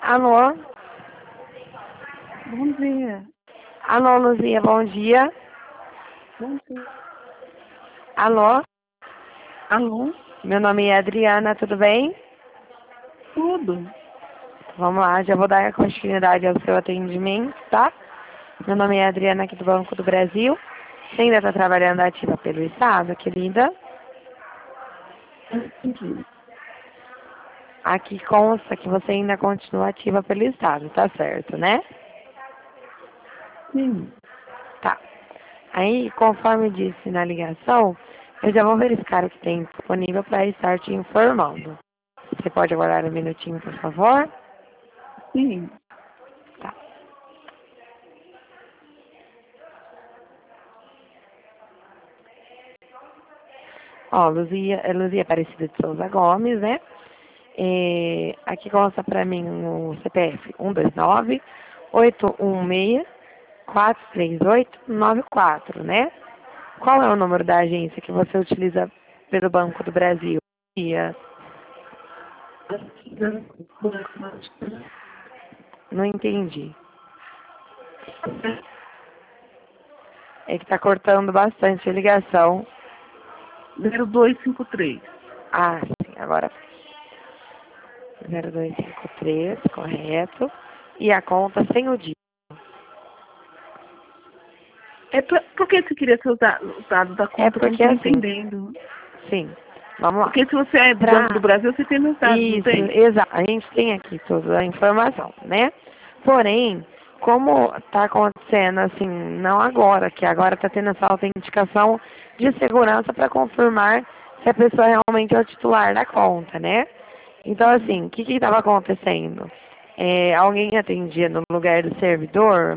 Alô? Bom dia. Alô, Luzia, bom dia. Bom dia. Alô? Alô? Meu nome é Adriana, tudo bem? Tudo. Vamos lá, já vou dar continuidade ao seu atendimento, tá? Meu nome é Adriana, aqui do Banco do Brasil. Você ainda está trabalhando ativa pelo Estado, querida? Entendi. Aqui consta que você ainda continua ativa pelo Estado, tá certo, né? Sim. Tá. Aí, conforme disse na ligação, eu já vou verificar o que tem disponível para estar te informando. Você pode aguardar um minutinho, por favor? Sim. Tá. Ó, Luzia Aparecida de Souza Gomes, né? Aqui consta para mim o CPF 129-816-43894, né? Qual é o número da agência que você utiliza pelo Banco do Brasil? Não entendi. É que tá cortando bastante a ligação. 0253. Ah, sim, agora 0253, correto. E a conta sem o dígito. Por que você queria ser usado da conta? É Que eu não porque estou assim, entendendo. sim, vamos lá. Porque se você é do Banco do Brasil, você tem meus dados, não Isso, tem? exato. A gente tem aqui toda a informação, né? Porém, como está acontecendo assim, não agora, que agora está tendo essa autenticação de segurança para confirmar se a pessoa realmente é o titular da conta, né? Então, assim, o que estava acontecendo? Alguém atendia no lugar do servidor,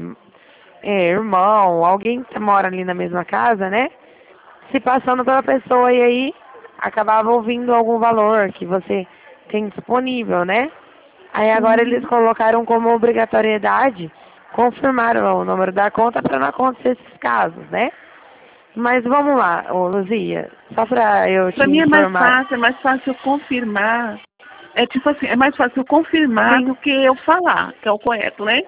irmão, alguém que mora ali na mesma casa, né? Se passando pela pessoa e aí acabava ouvindo algum valor que você tem disponível, né? Aí agora eles colocaram como obrigatoriedade confirmar o número da conta para não acontecer esses casos, né? Mas vamos lá, ô Luzia, só para eu te Para mim é informar. mais fácil eu confirmar. É tipo assim, é mais fácil eu confirmar Sim, do que eu falar, que é o correto, né?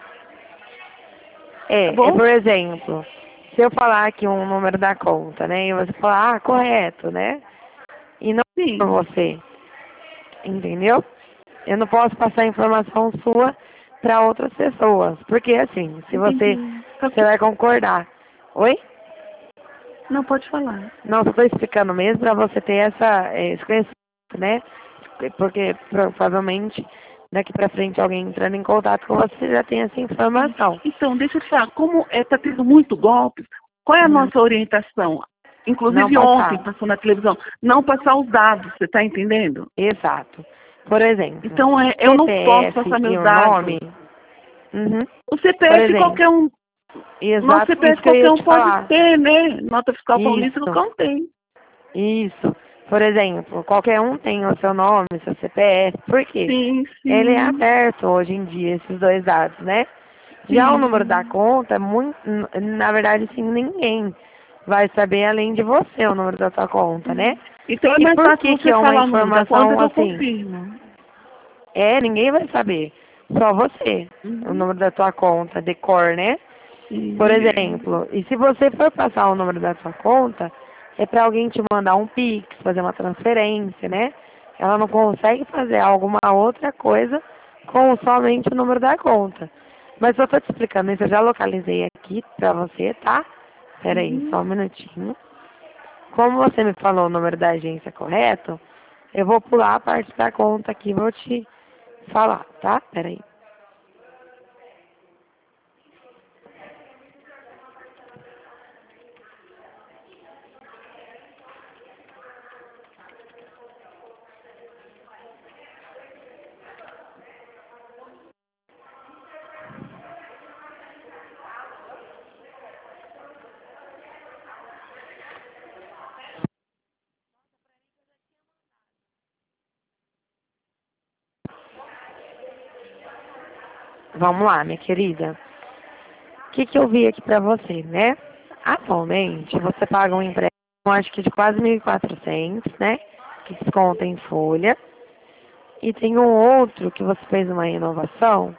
Tá bom? por exemplo, se eu falar aqui um número da conta, né? E você falar, correto, né? E não por Sim. você, entendeu? Eu não posso passar informação sua para outras pessoas. Porque assim, se Entendi. você vai concordar. Oi? Não, pode falar. Não, só estou explicando mesmo para você ter esse conhecimento, né? Porque provavelmente daqui para frente alguém entrando em contato com você já tem essa informação. Então, deixa eu te falar, como está tendo muito golpe, qual é a Hum, nossa orientação? não Inclusive ontem passar. passou na televisão, não passar os dados, você está entendendo? Exato. Por exemplo, Então, eu não posso CPF passar e meus o nome. dados. Uhum. O Por CPF exemplo, qualquer um, nosso exato, isso CPF que eu qualquer ia um te pode falar. ter, né? Nota fiscal paulista Isso. qualquer um tem. Isso. Por exemplo, qualquer um tem o seu nome, seu CPF. Por quê? Sim, Ele é sim, aberto hoje em dia, esses dois dados, né? Já o número da sim. conta, na verdade, sim, ninguém vai saber além de você o número da sua conta, né? Então é E mais por fácil que você é uma falar o número da conta informação que eu assim? confirmo. Ninguém vai saber. Só você. O Uhum. número da tua conta, de cor, né? Por Sim. exemplo, e se você for passar o número da sua conta, é para alguém te mandar um Pix, fazer uma transferência, né? Ela não consegue fazer alguma outra coisa com somente o número da conta. Mas eu tô te explicando isso, eu já localizei aqui pra você, tá? Peraí, só Uhum. um minutinho. Como você me falou o número da agência correto, eu vou pular a parte da conta aqui e vou te falar, tá? Peraí. Vamos lá, minha querida. O que eu vi aqui pra você, né? Atualmente, você paga um empréstimo, acho que de quase 1.400, né? Que desconta em folha. E tem um outro que você fez uma renovação,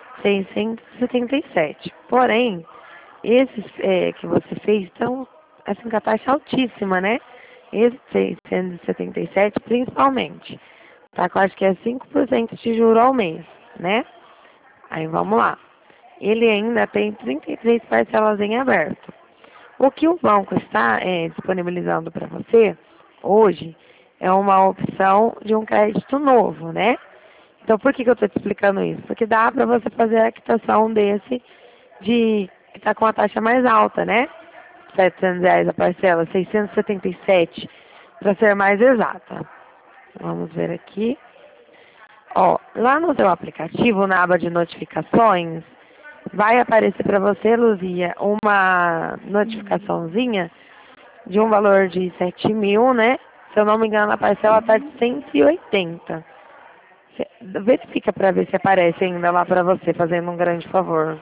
677. Porém, esses que você fez estão assim, com a taxa altíssima, né? Esse 677 principalmente. Tá? Que eu acho que é 5% de juro ao mês, né? Aí vamos lá. Ele ainda tem 33 parcelas em aberto. O que o banco está disponibilizando para você hoje é uma opção de um crédito novo, né? Então, por que eu estou te explicando isso? Porque dá para você fazer a quitação desse que está com a taxa mais alta, né? R$ 700 a parcela, 677, para ser mais exata. Vamos ver aqui. Ó, lá no seu aplicativo, na aba de notificações, vai aparecer para você, Luzia, uma notificaçãozinha de um valor de 7.000, né? Se eu não me engano, a parcela está de 180. Verifica para ver se aparece ainda lá para você, fazendo um grande favor.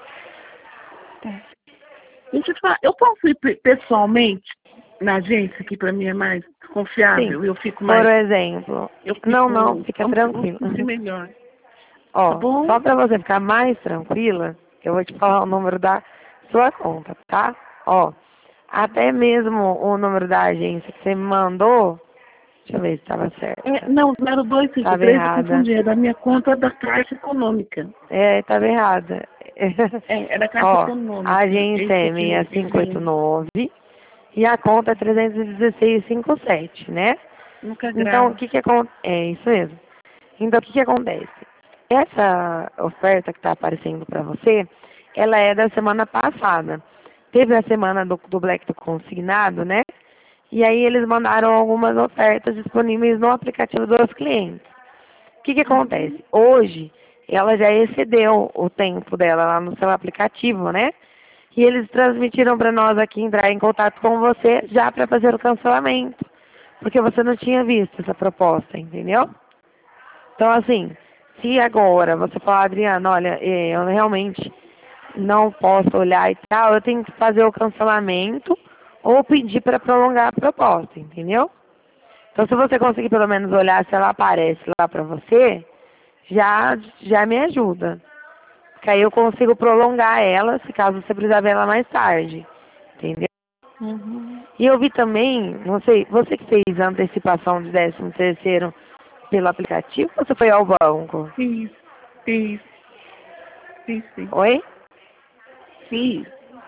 Deixa eu te falar, eu posso ir pessoalmente na agência, que para mim é mais confiável, Sim, eu fico mais... por exemplo. Não, fica tranquilo. Melhor. Ó, Tá bom? só para você ficar mais tranquila, eu vou te falar o número da sua conta, tá? Ó, até mesmo o número da agência que você me mandou, deixa eu ver se estava certo. Não, Estava 0253, eu errada. confundi, é da minha conta da Caixa Econômica. Estava errada. É da Caixa Ó, Econômica. a agência é 6589 e a conta é 316,57, né? Nunca Então, grave. o que que acontece? É isso mesmo. Então, o que que acontece? Essa oferta que está aparecendo para você, ela é da semana passada. Teve a semana do Black do Consignado, né? E aí eles mandaram algumas ofertas disponíveis no aplicativo dos clientes. O que que acontece? Hoje, ela já excedeu o tempo dela lá no seu aplicativo, né? E eles transmitiram para nós aqui entrar em contato com você já para fazer o cancelamento. Porque você não tinha visto essa proposta, entendeu? Então, assim, se agora você falar, Adriana, olha, eu realmente não posso olhar e tal, eu tenho que fazer o cancelamento ou pedir para prolongar a proposta, entendeu? Então, se você conseguir pelo menos olhar se ela aparece lá para você, já me ajuda. Porque aí eu consigo prolongar ela, se caso você precisar ver ela mais tarde, entendeu? E eu vi também, não sei, você que fez a antecipação de 13º pelo aplicativo ou você foi ao banco? Fiz. Oi? Fiz.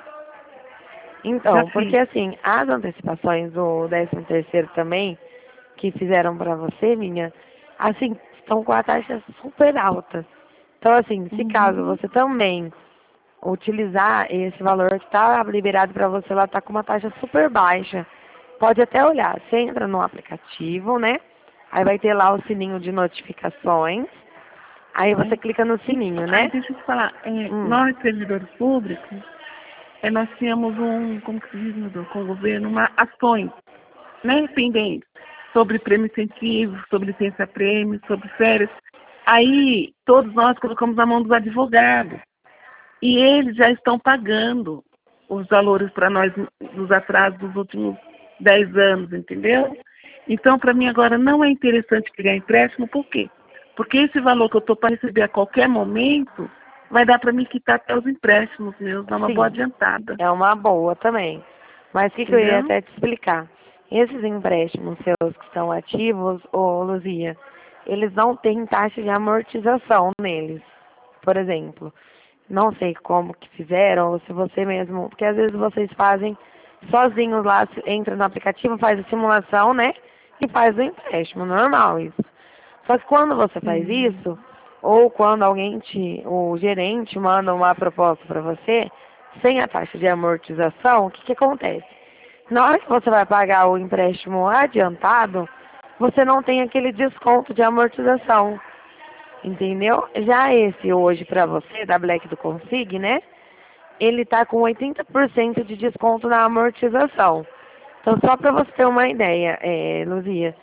Então, porque assim, as antecipações do 13º também, que fizeram para você, minha, assim, estão com a taxa super alta. Então, assim, se caso você também utilizar esse valor que está liberado para você, ela está com uma taxa super baixa. Pode até olhar, você entra no aplicativo, né? Aí vai ter lá o sininho de notificações. Aí você clica no sininho, né? Deixa eu te falar, nós servidores públicos, nós tínhamos como que se diz, meu Deus, com o governo, ações, né, pendentes, sobre prêmio incentivo, sobre licença prêmio, sobre férias. Aí, todos nós colocamos na mão dos advogados. E eles já estão pagando os valores para nós dos atrasos dos últimos 10 anos, entendeu? Então, para mim agora não é interessante pegar empréstimo, por quê? Porque esse valor que eu estou para receber a qualquer momento vai dar para mim quitar até os empréstimos meus, dar uma boa adiantada. É uma boa também. Mas o que eu ia até te explicar? Esses empréstimos seus que estão ativos, Luzia, eles não têm taxa de amortização neles, por exemplo. Não sei como que fizeram, ou se você mesmo, porque às vezes vocês fazem sozinhos lá, entra no aplicativo, faz a simulação, né? E faz o empréstimo, normal isso. Só que quando você faz isso, ou quando o gerente manda uma proposta para você, sem a taxa de amortização, o que acontece? Na hora que você vai pagar o empréstimo adiantado, você não tem aquele desconto de amortização. Entendeu? Já esse hoje para você, da Black do Consig, né? Ele tá com 80% de desconto na amortização. Então, só para você ter uma ideia, Luzia,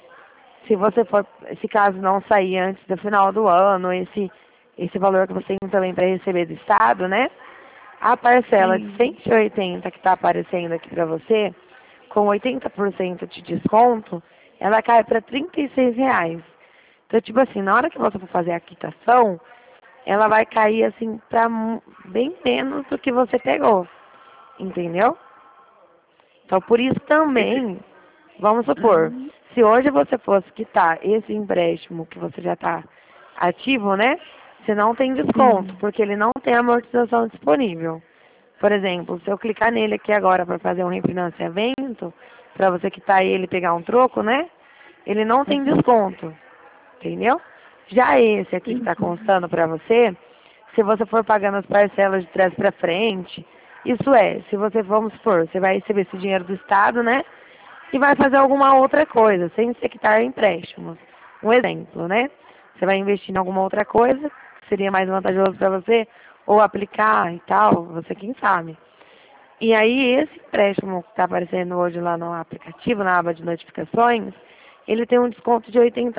se caso não sair antes do final do ano, esse valor que você tem também para receber do Estado, né? A parcela de 180 que está aparecendo aqui para você, com 80% de desconto, ela cai para R$ 36. Então, tipo assim, na hora que você for fazer a quitação, ela vai cair assim para bem menos do que você pegou, entendeu? Então, por isso também, vamos supor, se hoje você fosse quitar esse empréstimo que você já está ativo, né? Você não tem desconto, porque ele não tem amortização disponível. Por exemplo, se eu clicar nele aqui agora para fazer um refinanciamento, para você quitar ele e pegar um troco, né? Ele não tem desconto, entendeu? Já esse aqui que está constando para você, se você for pagando as parcelas de trás para frente, isso é, se você, vamos supor, você vai receber esse dinheiro do Estado, né? E vai fazer alguma outra coisa, sem ser quitar empréstimos. Um exemplo, né? Você vai investir em alguma outra coisa, que seria mais vantajoso para você, ou aplicar e tal, você quem sabe. E aí, esse empréstimo que está aparecendo hoje lá no aplicativo, na aba de notificações, ele tem um desconto de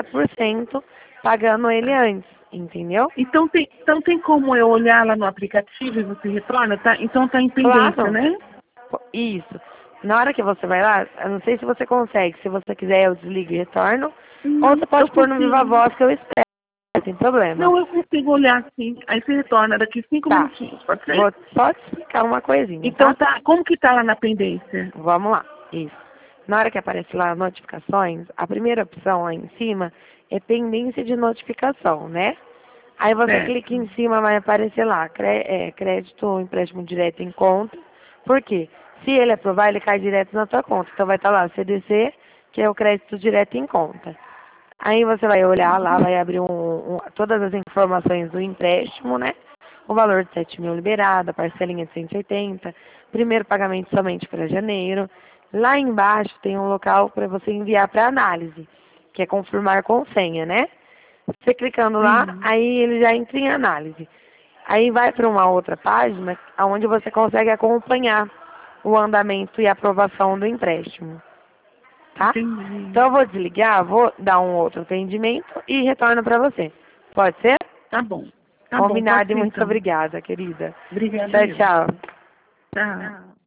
80% pagando ele antes, entendeu? Então tem como eu olhar lá no aplicativo e você retorna? Tá? Então tá em pendência, Claro. né? Isso. Na hora que você vai lá, eu não sei se você consegue, se você quiser eu desligo e retorno, ou você pode pôr no Viva Voz que eu espero, sem problema. Não, eu consigo olhar sim. Aí você retorna daqui 5 Tá. minutinhos, pode ser? Vou só te explicar uma coisinha, Então tá? como que tá lá na pendência? Vamos lá. Isso. Na hora que aparece lá notificações, a primeira opção lá em cima é pendência de notificação, né? Aí você Certo. clica em cima, vai aparecer lá, crédito ou empréstimo direto em conta. Por quê? Se ele aprovar, ele cai direto na tua conta. Então vai estar lá, CDC, que é o crédito direto em conta. Aí você vai olhar lá, vai abrir todas as informações do empréstimo, né? O valor de 7 mil liberado, a parcelinha de 180, primeiro pagamento somente para janeiro. Lá embaixo tem um local para você enviar para análise, que é confirmar com senha, né? Você clicando lá, aí ele já entra em análise. Aí vai para uma outra página, onde você consegue acompanhar o andamento e aprovação do empréstimo. Tá? Entendi. Então eu vou desligar, vou dar um outro atendimento e retorno para você. Pode ser? Tá bom. Tá Combinado bom, e muito então. obrigada, querida. Obrigada. Tchau, tchau. Tchau.